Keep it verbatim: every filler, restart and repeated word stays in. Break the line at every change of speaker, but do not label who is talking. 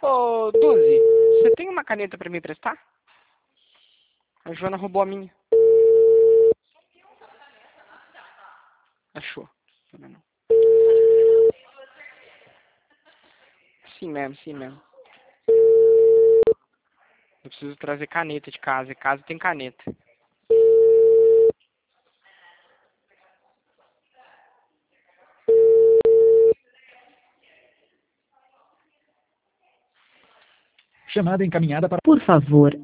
Ô, Duzi, você tem uma caneta pra me emprestar? A Joana roubou a minha. Achou. Não, não. Sim mesmo, sim mesmo. Eu preciso trazer caneta de casa. E casa tem caneta.
Chamada encaminhada para...
Por favor,